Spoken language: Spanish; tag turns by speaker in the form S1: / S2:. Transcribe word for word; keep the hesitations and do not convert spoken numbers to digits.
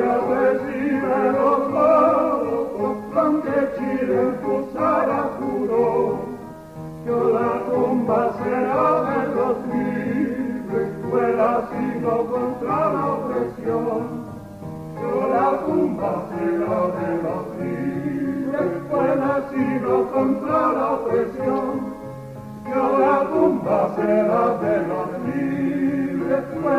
S1: patria recibe los lados, aunque Chile cruzara juró, que la tumba será de los libres, fue el asilo contra la opresión. Que la tumba será de los libres, fue el asilo contra la opresión. Que la tumba será de los libres, fue